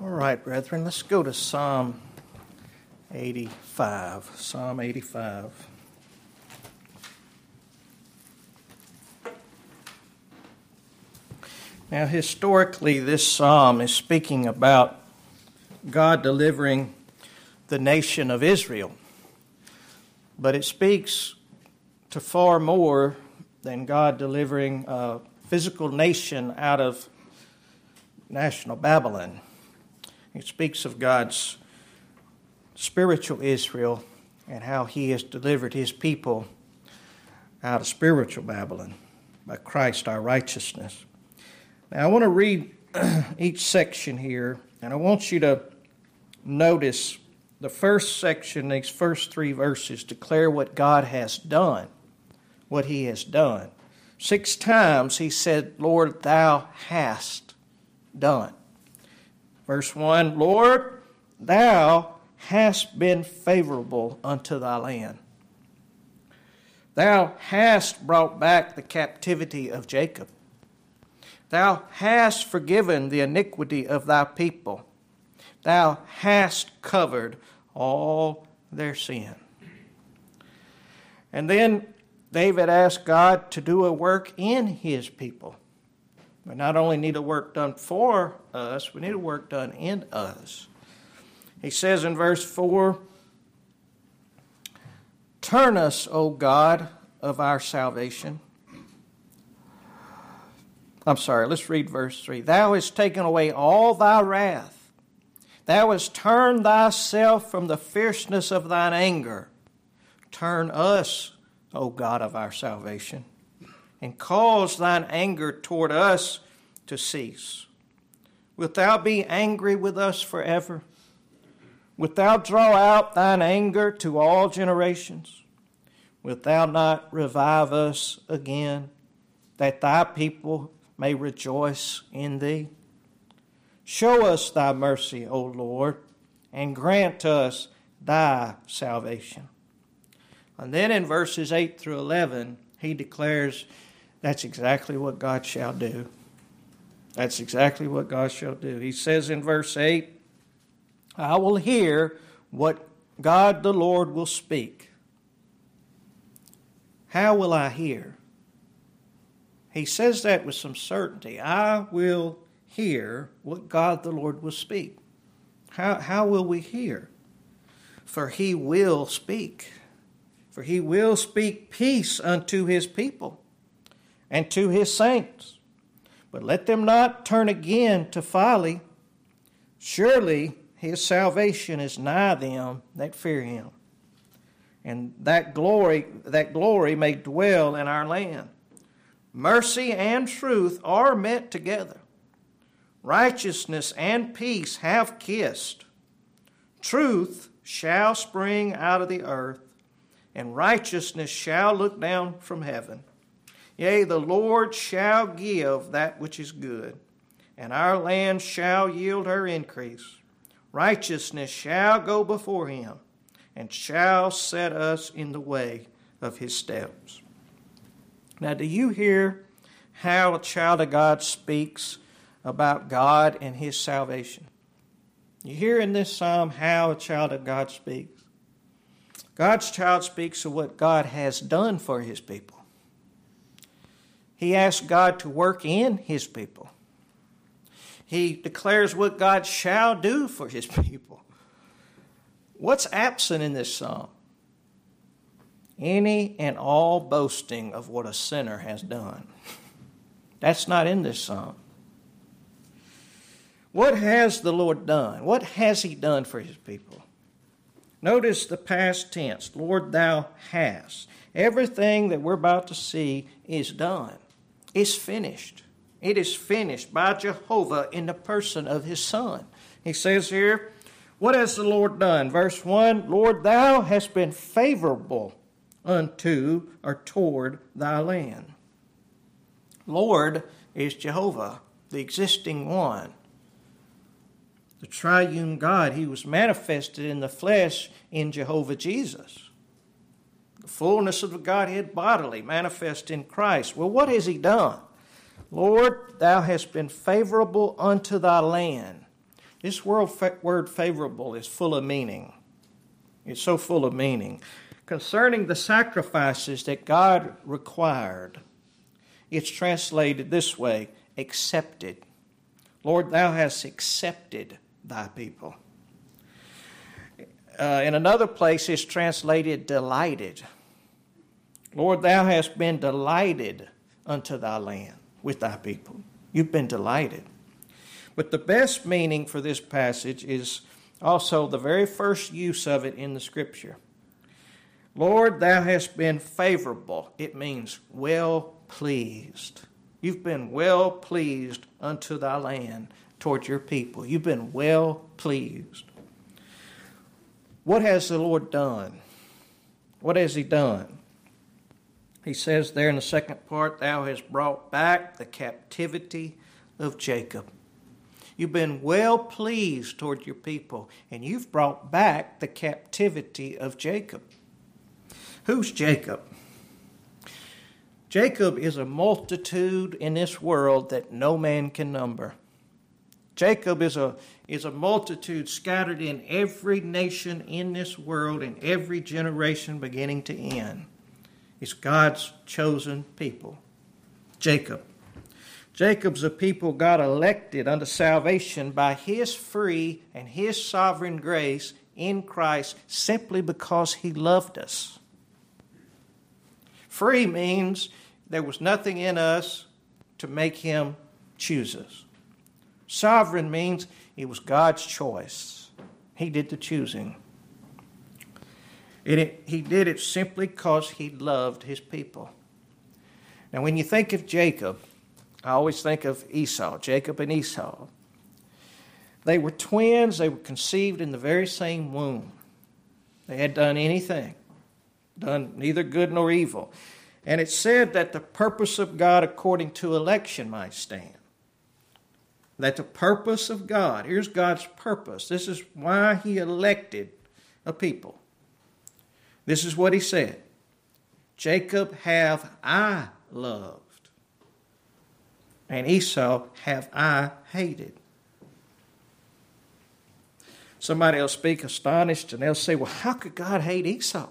All right, brethren, let's go to Psalm 85. Psalm 85. Now, historically, this psalm is speaking about God delivering the nation of Israel. But it speaks to far more than God delivering a physical nation out of national Babylon. It speaks of God's spiritual Israel and how He has delivered His people out of spiritual Babylon by Christ our righteousness. Now I want to read each section here, and I want you to notice the first section, these first 3 verses, declare what God has done, what He has done. 6 times He said, Lord, Thou hast done. Verse 1, Lord, Thou hast been favorable unto Thy land. Thou hast brought back the captivity of Jacob. Thou hast forgiven the iniquity of Thy people. Thou hast covered all their sin. And then David asked God to do a work in His people. We not only need a work done for us, we need a work done in us. He says in verse 4, Turn us, O God, of our salvation. Let's read verse 3. Thou hast taken away all Thy wrath. Thou hast turned Thyself from the fierceness of Thine anger. Turn us, O God of our salvation, and cause Thine anger toward us to cease. Wilt Thou be angry with us forever? Wilt Thou draw out Thine anger to all generations? Wilt Thou not revive us again, that Thy people may rejoice in Thee? Show us Thy mercy, O Lord, and grant us Thy salvation. And then in verses 8 through 11, he declares that's exactly what God shall do. That's exactly what God shall do. He says in verse 8, I will hear what God the Lord will speak. How will I hear? He says that with some certainty. I will hear what God the Lord will speak. How will we hear? For He will speak. For He will speak peace unto His people and to His saints. But let them not turn again to folly. Surely His salvation is nigh them that fear Him. And that glory may dwell in our land. Mercy and truth are met together. Righteousness and peace have kissed. Truth shall spring out of the earth, and righteousness shall look down from heaven. Yea, the Lord shall give that which is good, and our land shall yield her increase. Righteousness shall go before Him, and shall set us in the way of His steps. Now, do you hear how a child of God speaks about God and His salvation? You hear in this psalm how a child of God speaks. God's child speaks of what God has done for His people. He asks God to work in His people. He declares what God shall do for His people. What's absent in this psalm? Any and all boasting of what a sinner has done. That's not in this psalm. What has the Lord done? What has He done for His people? Notice the past tense. Lord, Thou hast. Everything that we're about to see is done. It's finished. It is finished by Jehovah in the person of His Son. He says here, what has the Lord done? Verse 1, Lord, Thou hast been favorable unto or toward Thy land. Lord is Jehovah, the existing one. The triune God. He was manifested in the flesh in Jehovah Jesus. The fullness of the Godhead bodily manifest in Christ. Well, what has He done? Lord, Thou hast been favorable unto Thy land. This word favorable is full of meaning. It's so full of meaning. Concerning the sacrifices that God required, it's translated this way, accepted. Lord, thou hast accepted thy people. In another place, it's translated delighted. Lord, thou hast been delighted unto thy land with thy people. You've been delighted. But the best meaning for this passage is also the very first use of it in the Scripture. Lord, thou hast been favorable. It means well pleased. You've been well pleased unto thy land toward your people. You've been well pleased. What has the Lord done? What has he done? He says there in the second part, thou hast brought back the captivity of Jacob. You've been well pleased toward your people, and you've brought back the captivity of Jacob. Who's Jacob? Jacob is a multitude in this world that no man can number. Jacob is a multitude scattered in every nation in this world, in every generation beginning to end. It's God's chosen people. Jacob. Jacob's a people God elected unto salvation by his free and his sovereign grace in Christ simply because he loved us. Free means there was nothing in us to make him choose us. Sovereign means it was God's choice. He did the choosing. He did it simply because he loved his people. Now, when you think of Jacob, I always think of Esau, Jacob and Esau. They were twins. They were conceived in the very same womb. They had done neither good nor evil. And it said that the purpose of God according to election might stand. That the purpose of God, here's God's purpose. This is why he elected a people. This is what he said. Jacob have I loved, and Esau have I hated. Somebody will speak astonished and they'll say, well, how could God hate Esau?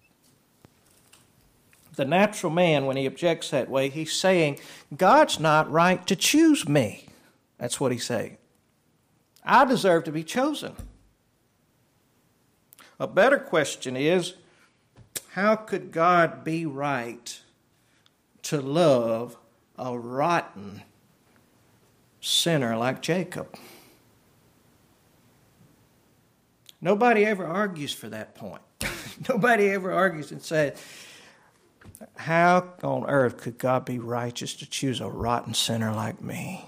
The natural man, when he objects that way, he's saying, God's not right to choose me. That's what he's saying. I deserve to be chosen. A better question is, how could God be right to love a rotten sinner like Jacob? Nobody ever argues for that point. Nobody ever argues and says, how on earth could God be righteous to choose a rotten sinner like me?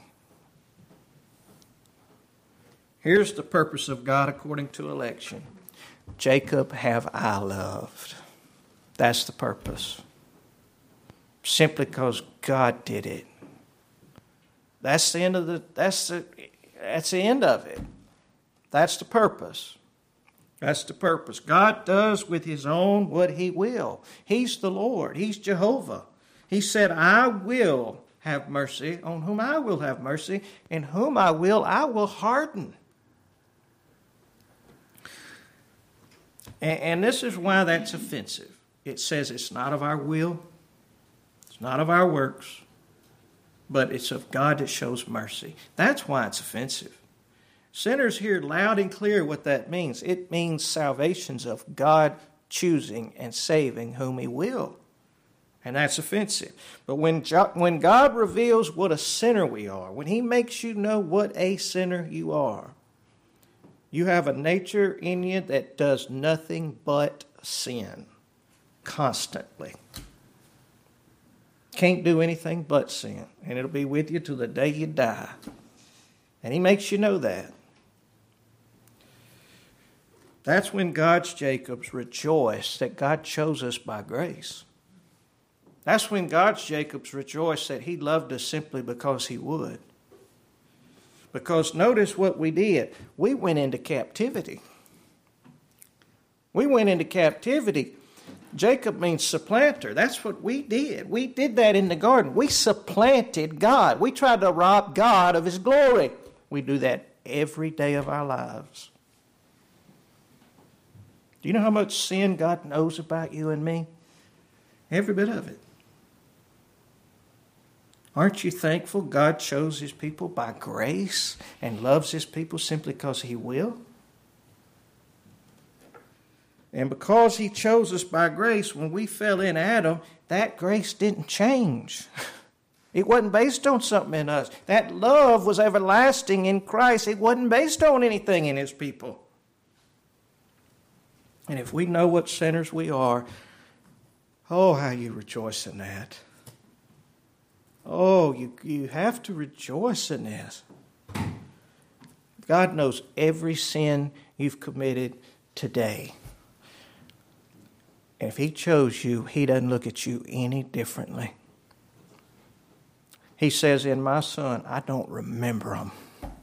Here's the purpose of God according to election. Jacob have I loved. That's the purpose. Simply because God did it. That's the end of that's the end of it. That's the purpose. That's the purpose. God does with his own what he will. He's the Lord. He's Jehovah. He said, I will have mercy on whom I will have mercy, and whom I will harden. And this is why that's offensive. It says it's not of our will, it's not of our works, but it's of God that shows mercy. That's why it's offensive. Sinners hear loud and clear what that means. It means salvation's of God choosing and saving whom he will. And that's offensive. But when God reveals what a sinner we are, when he makes you know what a sinner you are, you have a nature in you that does nothing but sin constantly. Can't do anything but sin. And it'll be with you till the day you die. And he makes you know that. That's when God's Jacobs rejoice that God chose us by grace. That's when God's Jacobs rejoice that he loved us simply because he would. Because notice what we did. We went into captivity. We went into captivity. Jacob means supplanter. That's what we did. We did that in the garden. We supplanted God. We tried to rob God of his glory. We do that every day of our lives. Do you know how much sin God knows about you and me? Every bit of it. Aren't you thankful God chose His people by grace and loves His people simply because He will? And because He chose us by grace, when we fell in Adam, that grace didn't change. It wasn't based on something in us. That love was everlasting in Christ. It wasn't based on anything in His people. And if we know what sinners we are, oh, how you rejoice in that. Oh, you have to rejoice in this. God knows every sin you've committed today. And if He chose you, He doesn't look at you any differently. He says, in my Son, I don't remember them.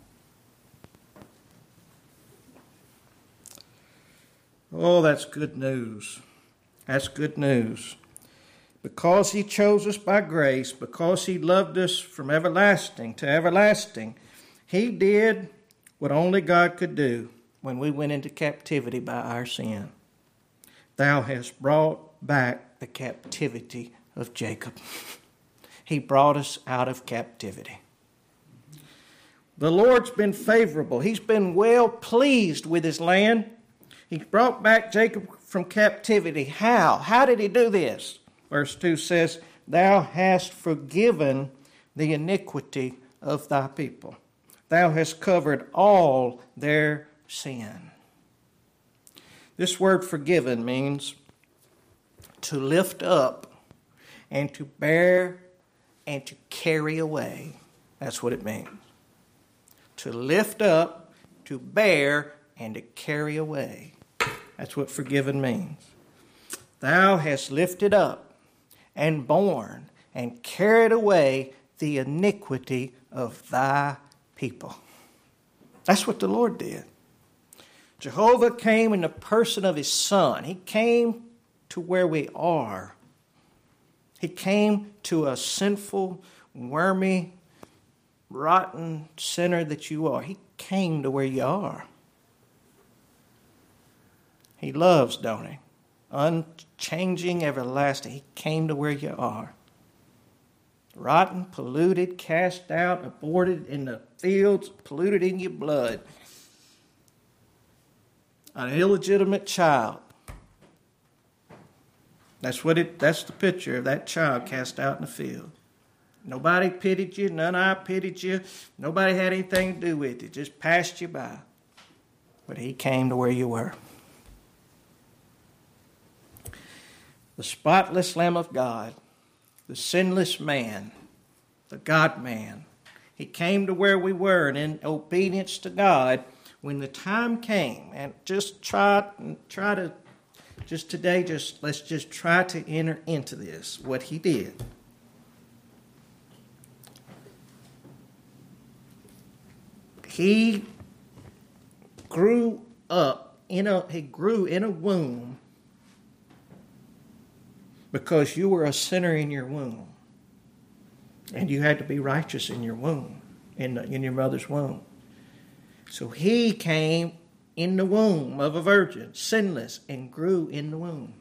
Oh, that's good news. That's good news. Because He chose us by grace, because He loved us from everlasting to everlasting, He did what only God could do when we went into captivity by our sin. Thou hast brought back the captivity of Jacob. He brought us out of captivity. The Lord's been favorable. He's been well pleased with His land. He brought back Jacob from captivity. How? How did He do this? Verse 2 says, Thou hast forgiven the iniquity of Thy people. Thou hast covered all their sin. This word forgiven means to lift up and to bear and to carry away. That's what it means. To lift up, to bear, and to carry away. That's what forgiven means. Thou hast lifted up and borne and carried away the iniquity of Thy people. That's what the Lord did. Jehovah came in the person of His Son. He came to where we are. He came to a sinful, wormy, rotten sinner that you are. He came to where you are. He loves, don't He? Unchanging, everlasting. He came to where you are. Rotten, polluted, cast out, aborted in the fields, polluted in your blood. An illegitimate child. That's the picture of that child cast out in the field. Nobody pitied you, none I pitied you. Nobody had anything to do with it. Just passed you by. But He came to where you were. The spotless Lamb of God, the sinless man, the God-man. He came to where we were, and in obedience to God, when the time came, and let's try to enter into this, what He did. He grew in a womb because you were a sinner in your womb. And you had to be righteous in your womb, in your mother's womb. So He came in the womb of a virgin, sinless, and grew in the womb.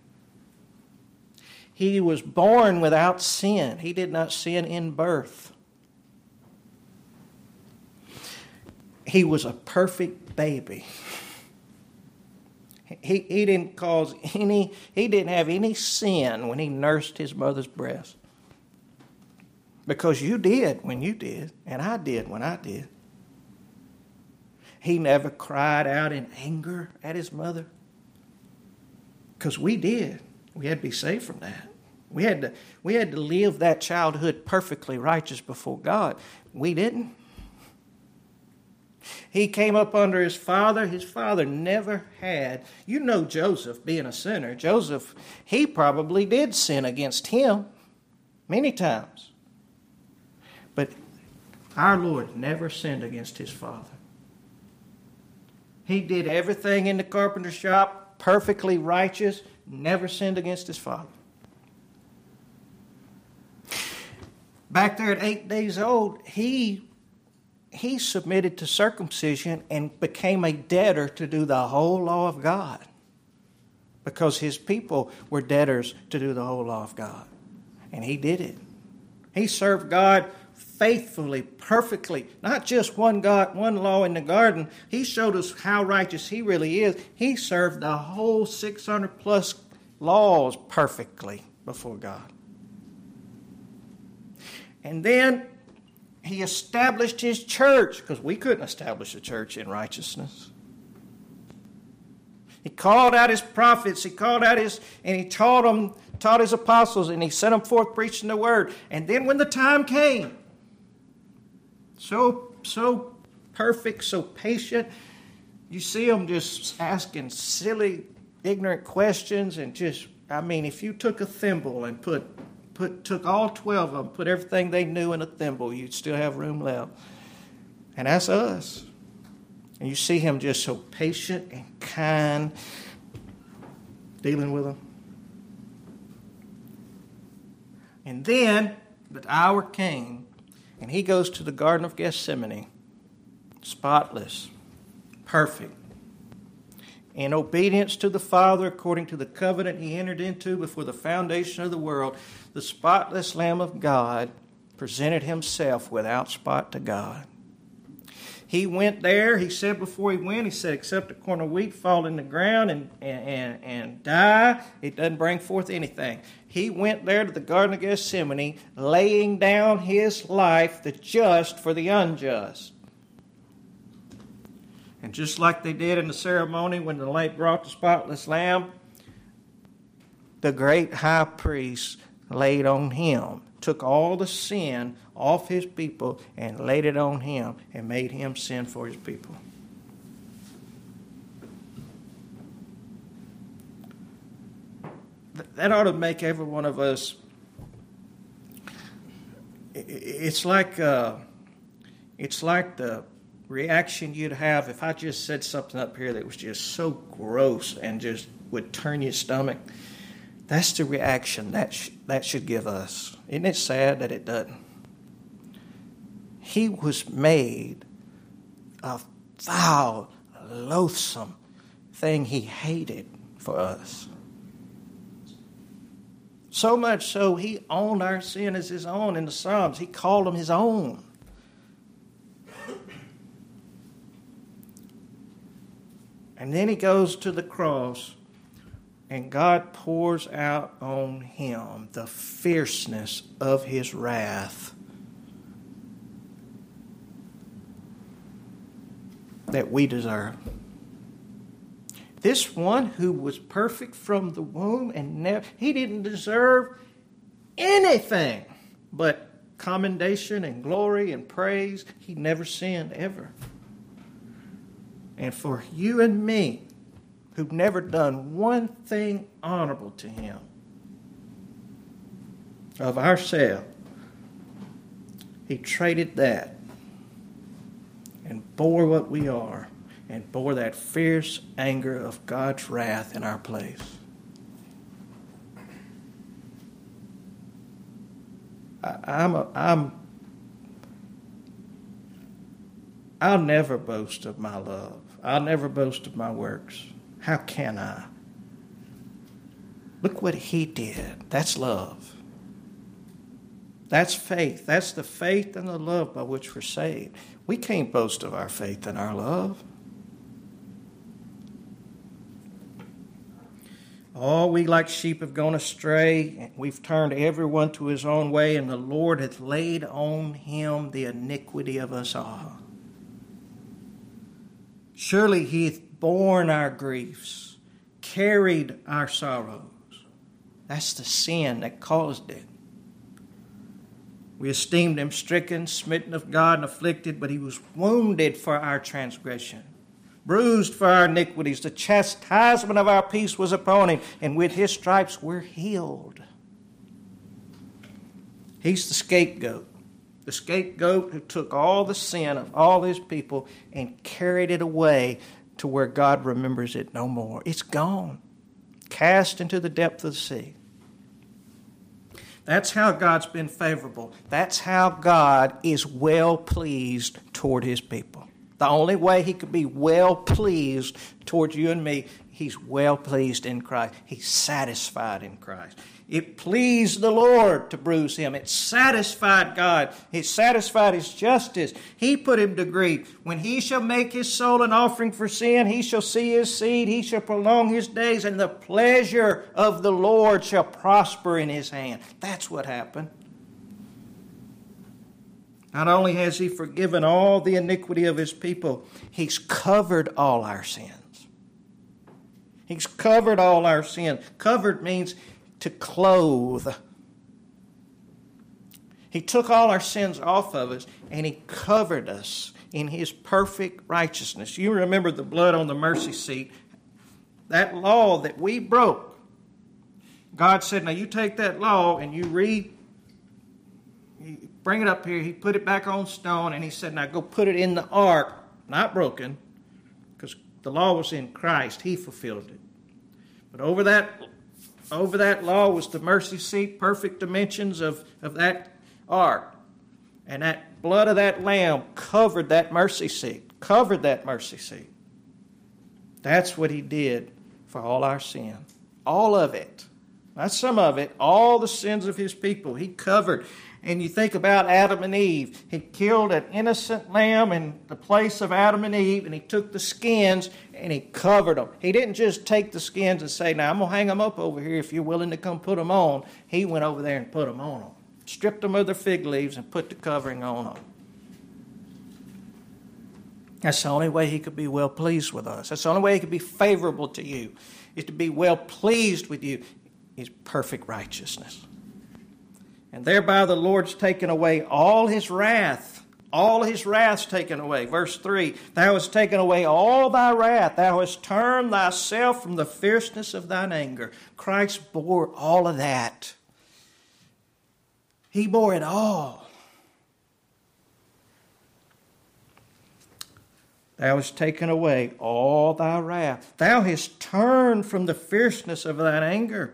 He was born without sin. He did not sin in birth. He was a perfect baby. He didn't have any sin when He nursed His mother's breast. Because you did when you did, and I did when I did. He never cried out in anger at His mother. Because we did. We had to be saved from that. We had to live that childhood perfectly righteous before God. We didn't. He came up under his father. His father never had. You know Joseph being a sinner. Joseph, he probably did sin against him many times. But our Lord never sinned against His father. He did everything in the carpenter shop, perfectly righteous, never sinned against His father. Back there at 8 days old, He he submitted to circumcision and became a debtor to do the whole law of God, because his people were debtors to do the whole law of God. And he did it. He served God faithfully, perfectly. Not just one law in the garden. He showed us how righteous he really is. He served the whole 600 plus laws perfectly before God. And then he established his church, because we couldn't establish a church in righteousness. He called out his prophets, he taught his apostles, and he sent them forth preaching the word. And then when the time came, so perfect, so patient, you see him just asking silly, ignorant questions, and if you took a thimble and took all 12 of them, put everything they knew in a thimble, you'd still have room left. And that's us. And you see him just so patient and kind, dealing with them. And then the hour came, and he goes to the Garden of Gethsemane, spotless, perfect, in obedience to the Father, according to the covenant he entered into before the foundation of the world. The spotless Lamb of God presented himself without spot to God. He went there, he said before he went, he said, except a corn of wheat fall in the ground and die, it doesn't bring forth anything. He went there to the Garden of Gethsemane, laying down his life, the just for the unjust. And just like they did in the ceremony when they brought the spotless lamb, the great high priest laid on him, took all the sin off his people and laid it on him and made him sin for his people. That ought to make every one of us, it's like the reaction you'd have if I just said something up here that was just so gross and just would turn your stomach. That's the reaction that should give us. Isn't it sad that it doesn't? He was made a foul, loathsome thing he hated for us. So much so, he owned our sin as his own in the Psalms. He called them his own. And then he goes to the cross, and God pours out on him the fierceness of his wrath that we deserve. This one who was perfect from the womb and he didn't deserve anything but commendation and glory and praise. He never sinned ever. And for you and me, who've never done one thing honorable to him, of ourselves, he traded that and bore what we are and bore that fierce anger of God's wrath in our place. I'll never boast of my love. I'll never boast of my works. How can I? Look what he did. That's love. That's faith. That's the faith and the love by which we're saved. We can't boast of our faith and our love. All we like sheep have gone astray, and we've turned everyone to his own way, and the Lord hath laid on him the iniquity of us all. Surely he hath borne our griefs, carried our sorrows. That's the sin that caused it. We esteemed him stricken, smitten of God, and afflicted, but he was wounded for our transgression, bruised for our iniquities. The chastisement of our peace was upon him, and with his stripes we're healed. He's the scapegoat who took all the sin of all his people and carried it away to where God remembers it no more. It's gone, cast into the depth of the sea. That's how God's been favorable. That's how God is well pleased toward his people. The only way he could be well pleased toward you and me, he's well pleased in Christ. He's satisfied in Christ. It pleased the Lord to bruise him. It satisfied God. It satisfied his justice. He put him to grief. When he shall make his soul an offering for sin, he shall see his seed. He shall prolong his days, and the pleasure of the Lord shall prosper in his hand. That's what happened. Not only has he forgiven all the iniquity of his people, he's covered all our sins. He's covered all our sin. Covered means to clothe. He took all our sins off of us, and he covered us in his perfect righteousness. You remember the blood on the mercy seat. That law that we broke. God said, now you take that law and you bring it up here. He put it back on stone, and he said, now go put it in the ark, not broken, because the law was in Christ. He fulfilled it. But over that law was the mercy seat, perfect dimensions of that ark. And that blood of that lamb covered that mercy seat. Covered that mercy seat. That's what he did for all our sin. All of it. Not some of it. All the sins of his people. He covered. And you think about Adam and Eve. He killed an innocent lamb in the place of Adam and Eve, and he took the skins and he covered them. He didn't just take the skins and say, now I'm going to hang them up over here if you're willing to come put them on. He went over there and put them on them. Stripped them of their fig leaves and put the covering on them. That's the only way he could be well pleased with us. That's the only way he could be favorable to you, is to be well pleased with you, is perfect righteousness. And thereby the Lord's taken away all his wrath. All his wrath's taken away. Verse 3, thou hast taken away all thy wrath. Thou hast turned thyself from the fierceness of thine anger. Christ bore all of that. He bore it all. Thou hast taken away all thy wrath. Thou hast turned from the fierceness of thine anger.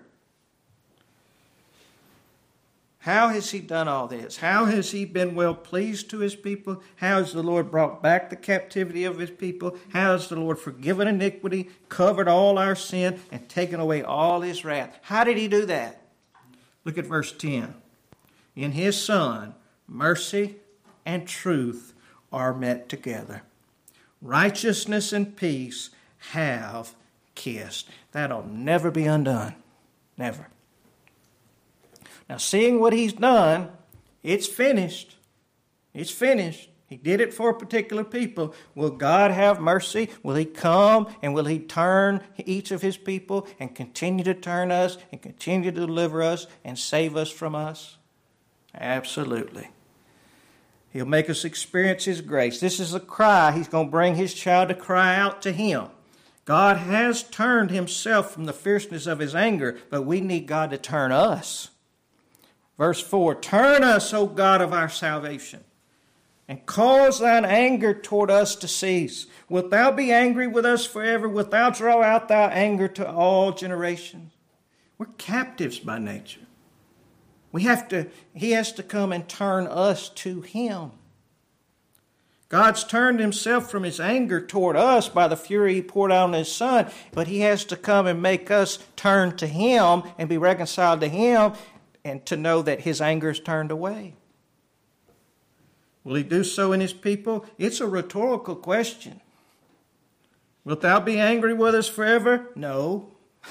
How has he done all this? How has he been well pleased to his people? How has the Lord brought back the captivity of his people? How has the Lord forgiven iniquity, covered all our sin, and taken away all his wrath? How did he do that? Look at verse 10. In his Son, mercy and truth are met together. Righteousness and peace have kissed. That'll never be undone. Never. Now, seeing what he's done, it's finished. It's finished. He did it for a particular people. Will God have mercy? Will he come and will he turn each of his people and continue to turn us and continue to deliver us and save us from us? Absolutely. He'll make us experience his grace. This is a cry. He's going to bring his child to cry out to him. God has turned himself from the fierceness of his anger, but we need God to turn us. Verse 4, turn us, O God of our salvation, and cause thine anger toward us to cease. Wilt thou be angry with us forever? Wilt thou draw out thy anger to all generations? We're captives by nature. He has to come and turn us to him. God's turned himself from his anger toward us by the fury he poured out on his Son, but he has to come and make us turn to him and be reconciled to him, and to know that his anger is turned away. Will he do so in his people? It's a rhetorical question. Wilt thou be angry with us forever? No.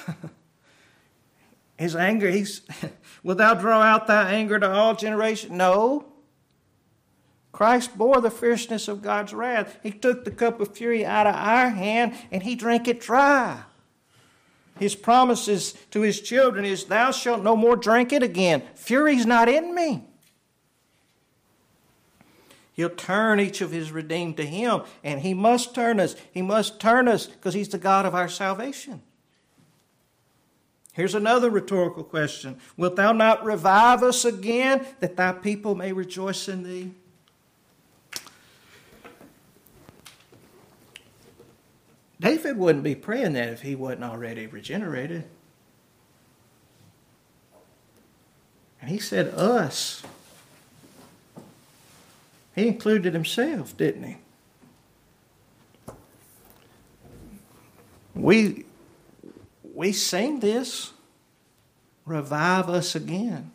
His anger, wilt thou draw out thy anger to all generations? No. Christ bore the fierceness of God's wrath. He took the cup of fury out of our hand and he drank it dry. His promises to his children is, thou shalt no more drink it again. Fury's not in me. He'll turn each of his redeemed to him, and he must turn us. He must turn us because he's the God of our salvation. Here's another rhetorical question. Wilt thou not revive us again, that thy people may rejoice in thee? David wouldn't be praying that if he wasn't already regenerated. And he said us. He included himself, didn't he? We sing this, revive us again.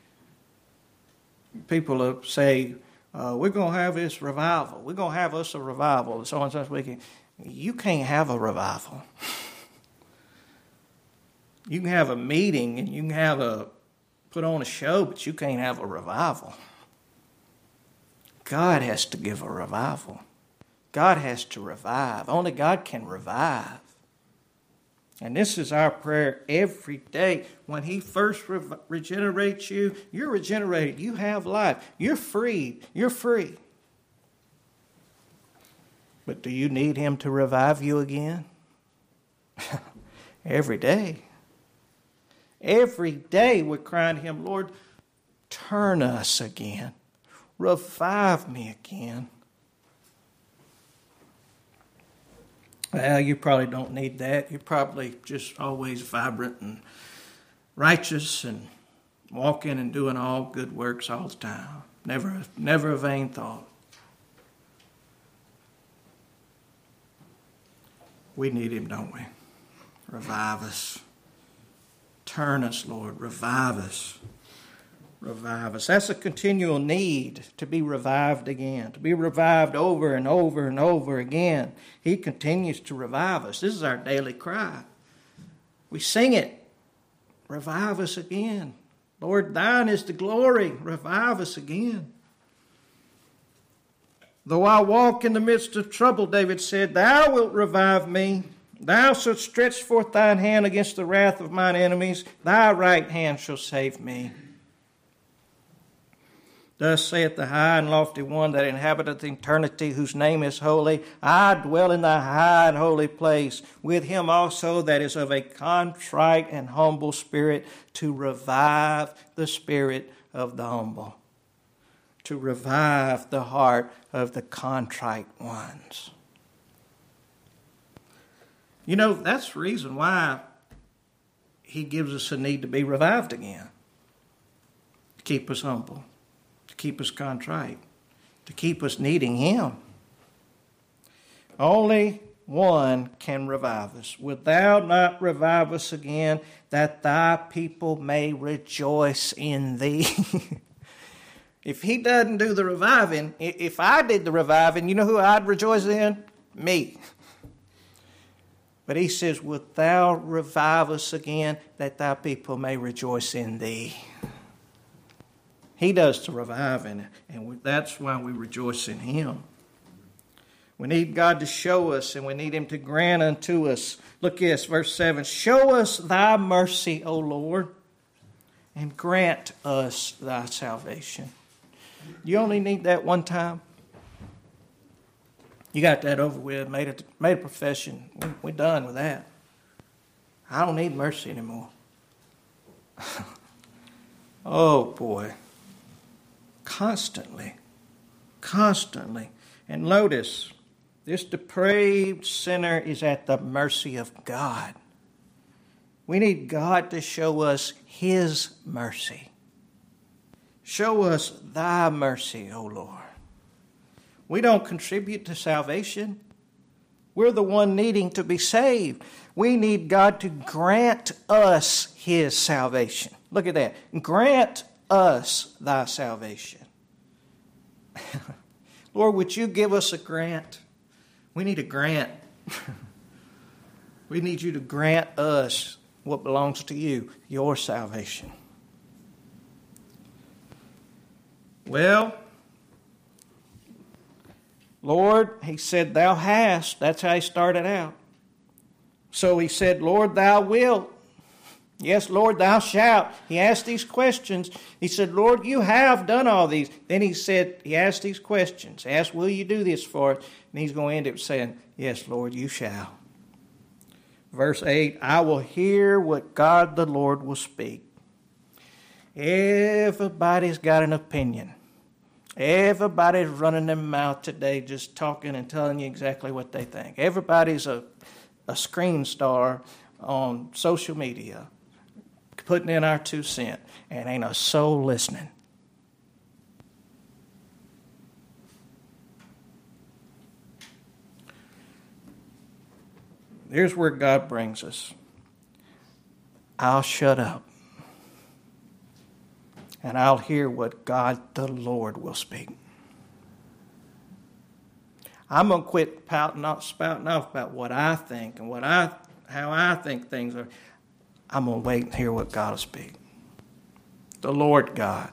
People say, we're going to have this revival. We're going to have us a revival. So and such weekend. You can't have a revival. You can have a meeting and you can put on a show, but you can't have a revival. God has to give a revival. God has to revive. Only God can revive. And this is our prayer every day. When he first regenerates you, you're regenerated. You have life. You're free. You're free. But do you need him to revive you again? Every day. Every day we're crying to him, Lord, turn us again. Revive me again. Well, you probably don't need that. You're probably just always vibrant and righteous and walking and doing all good works all the time. Never a vain thought. We need him, don't we? Revive us. Turn us, Lord. Revive us. Revive us. That's a continual need to be revived again, to be revived over and over and over again. He continues to revive us. This is our daily cry. We sing it. Revive us again. Lord, thine is the glory. Revive us again. Though I walk in the midst of trouble, David said, thou wilt revive me. Thou shalt stretch forth thine hand against the wrath of mine enemies. Thy right hand shall save me. Thus saith the high and lofty one that inhabiteth eternity, whose name is holy. I dwell in the high and holy place, with him also that is of a contrite and humble spirit, to revive the spirit of the humble, to revive the heart of the contrite ones. You know, that's the reason why he gives us a need to be revived again, to keep us humble, to keep us contrite, to keep us needing him. Only one can revive us. Wilt thou not revive us again, that thy people may rejoice in thee? If he doesn't do the reviving, if I did the reviving, you know who I'd rejoice in? Me. But he says, wilt thou revive us again, that thy people may rejoice in thee? He does the reviving, and that's why we rejoice in him. We need God to show us, and we need him to grant unto us. Look at this, verse 7. Show us thy mercy, O Lord, and grant us thy salvation. You only need that one time. You got that over with, made a profession. We're done with that. I don't need mercy anymore. Oh, boy. Constantly. And notice, this depraved sinner is at the mercy of God. We need God to show us his mercy. Show us thy mercy, O Lord. We don't contribute to salvation. We're the one needing to be saved. We need God to grant us his salvation. Look at that. Grant us thy salvation. Lord, would you give us a grant? We need a grant. We need you to grant us what belongs to you, your salvation. Well, Lord, he said, thou hast. That's how he started out. So he said, Lord, thou wilt. Yes, Lord, thou shalt. He asked these questions. He said, Lord, you have done all these. Then he asked these questions. He asked, will you do this for us? And he's going to end up saying, yes, Lord, you shall. Verse 8, I will hear what God the Lord will speak. Everybody's got an opinion. Everybody's running their mouth today, just talking and telling you exactly what they think. Everybody's a screen star on social media, putting in our 2 cents, and ain't a soul listening. Here's where God brings us. I'll shut up, and I'll hear what God the Lord will speak. I'm going to quit spouting off about what I think and how I think things are. I'm going to wait and hear what God will speak. The Lord God.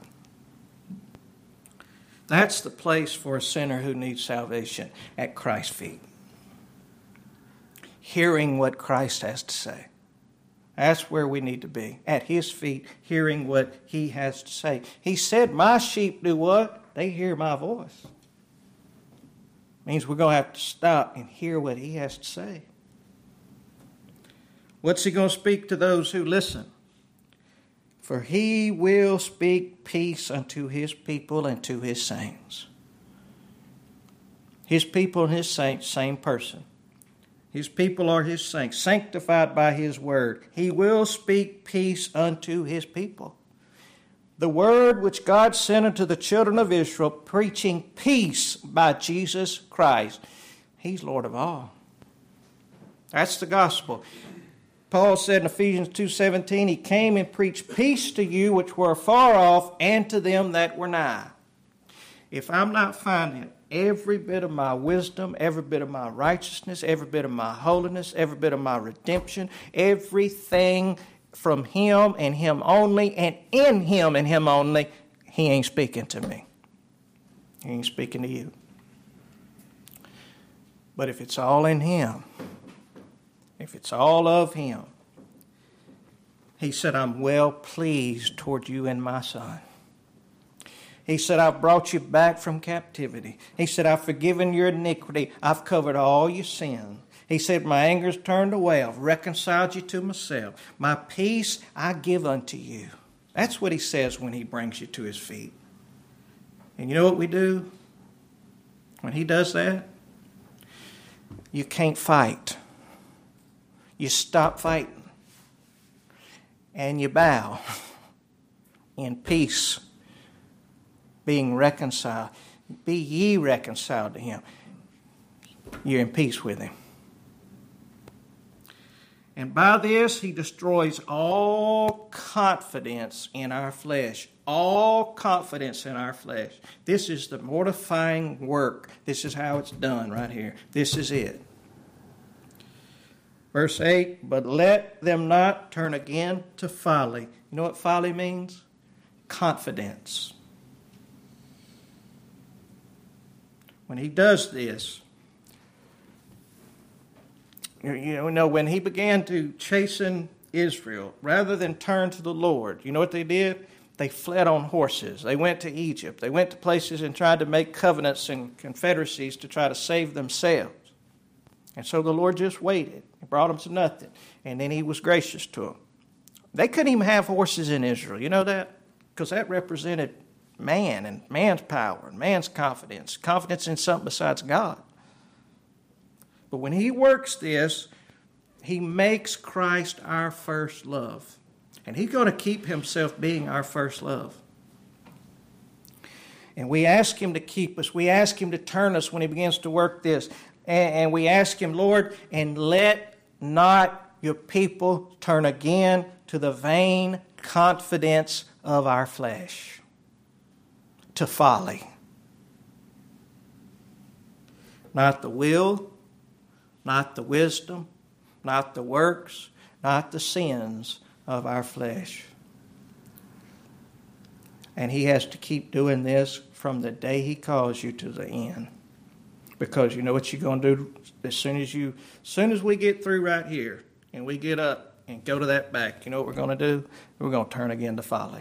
That's the place for a sinner who needs salvation, at Christ's feet. Hearing what Christ has to say. That's where we need to be. At His feet, hearing what He has to say. He said, my sheep do what? They hear my voice. Means we're going to have to stop and hear what He has to say. What's He going to speak to those who listen? For He will speak peace unto His people and to His saints. His people and His saints, same person. His people are His saints, sanctified by His word. He will speak peace unto His people. The word which God sent unto the children of Israel, preaching peace by Jesus Christ. He's Lord of all. That's the gospel. Paul said in Ephesians 2:17, He came and preached peace to you which were far off and to them that were nigh. If I'm not finding every bit of my wisdom, every bit of my righteousness, every bit of my holiness, every bit of my redemption, everything from Him and Him only, and in Him and Him only, He ain't speaking to me. He ain't speaking to you. But if it's all in Him, if it's all of Him, He said, I'm well pleased toward you and my Son. He said, I've brought you back from captivity. He said, I've forgiven your iniquity. I've covered all your sin. He said, my anger's turned away. I've reconciled you to myself. My peace I give unto you. That's what He says when He brings you to His feet. And you know what we do when He does that? You can't fight. You stop fighting. And you bow in peace, being reconciled. Be ye reconciled to Him. You're in peace with Him. And by this, He destroys all confidence in our flesh. All confidence in our flesh. This is the mortifying work. This is how it's done right here. This is it. Verse 8, but let them not turn again to folly. You know what folly means? Confidence. When He does this, you know, when He began to chasten Israel, rather than turn to the Lord, you know what they did? They fled on horses. They went to Egypt. They went to places and tried to make covenants and confederacies to try to save themselves. And so the Lord just waited. He brought them to nothing. And then He was gracious to them. They couldn't even have horses in Israel. You know that? Because that represented man and man's power and man's confidence. Confidence in something besides God. But when He works this, He makes Christ our first love. And He's going to keep Himself being our first love. And we ask Him to keep us. We ask Him to turn us when He begins to work this. And we ask Him, Lord, and let not your people turn again to the vain confidence of our flesh, to folly. Not the will, not the wisdom, not the works, not the sins of our flesh. And He has to keep doing this from the day He calls you to the end. Because you know what you're going to do as soon as we get through right here and we get up and go to that back, you know what we're going to do? We're going to turn again to folly.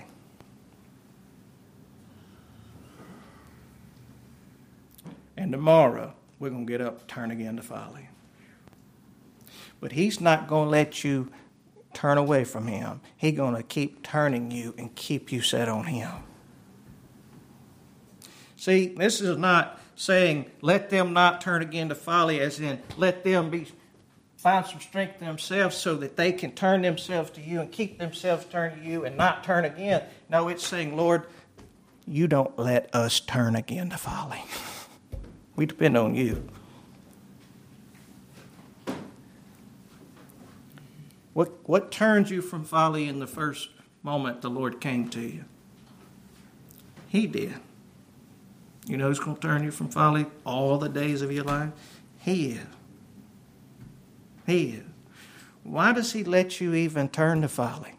And tomorrow we're going to get up and turn again to folly. But He's not going to let you turn away from Him. He's going to keep turning you and keep you set on Him. See, this is not saying let them not turn again to folly as in let them be find some strength in themselves so that they can turn themselves to you and keep themselves turned to you and not turn again. No, it's saying, Lord, you don't let us turn again to folly. We depend on you. What turns you from folly in the first moment the Lord came to you? He did. You know who's going to turn you from folly all the days of your life? He is. He is. Why does he let you even turn to folly?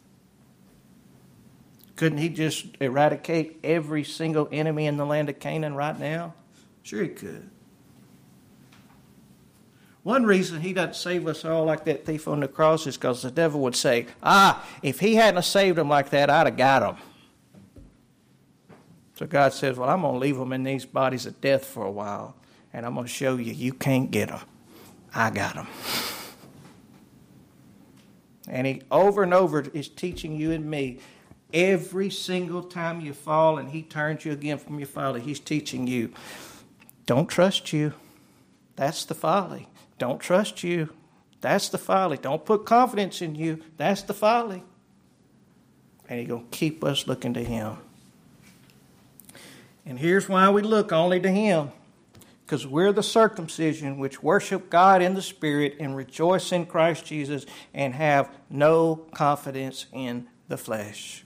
Couldn't he just eradicate every single enemy in the land of Canaan right now? Sure he could. One reason he doesn't save us all like that thief on the cross is because the devil would say, if he hadn't saved them like that, I'd have got them. So God says, well, I'm going to leave them in these bodies of death for a while, and I'm going to show you, you can't get them. I got them. And he over and over is teaching you and me, every single time you fall and he turns you again from your folly, he's teaching you, don't trust you. That's the folly. Don't trust you. That's the folly. Don't put confidence in you. That's the folly. And he's going to keep us looking to him. And here's why we look only to him. Because we're the circumcision which worship God in the Spirit and rejoice in Christ Jesus and have no confidence in the flesh.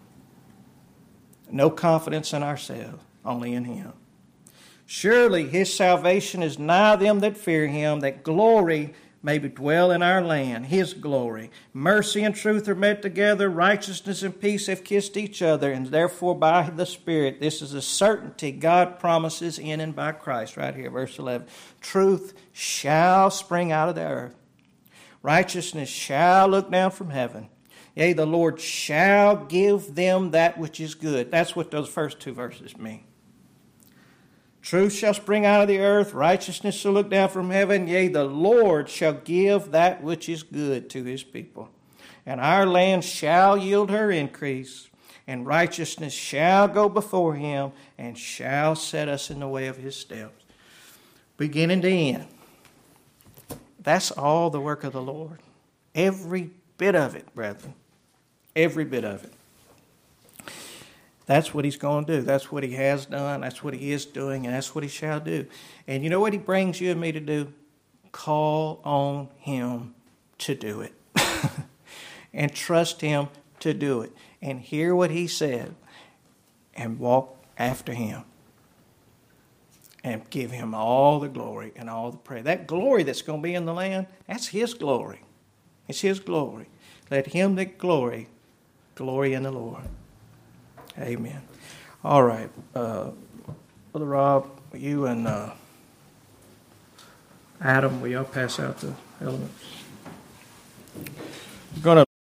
No confidence in ourselves, only in him. Surely his salvation is nigh them that fear him, that glory may dwell in our land, his glory. Mercy and truth are met together, righteousness and peace have kissed each other, and therefore by the Spirit, this is a certainty God promises in and by Christ, right here, verse 11. Truth shall spring out of the earth. Righteousness shall look down from heaven. Yea, the Lord shall give them that which is good. That's what those first two verses mean. Truth shall spring out of the earth, righteousness shall look down from heaven. Yea, the Lord shall give that which is good to his people. And our land shall yield her increase, and righteousness shall go before him, and shall set us in the way of his steps. Beginning to end. That's all the work of the Lord. Every bit of it, brethren. Every bit of it. That's what he's going to do. That's what he has done. That's what he is doing. And that's what he shall do. And you know what he brings you and me to do? Call on him to do it. And trust him to do it. And hear what he said. And walk after him. And give him all the glory and all the praise. That glory that's going to be in the land, that's his glory. It's his glory. Let him that glory in the Lord. Amen. All right. Brother Rob, you and Adam, will y'all pass out the elements?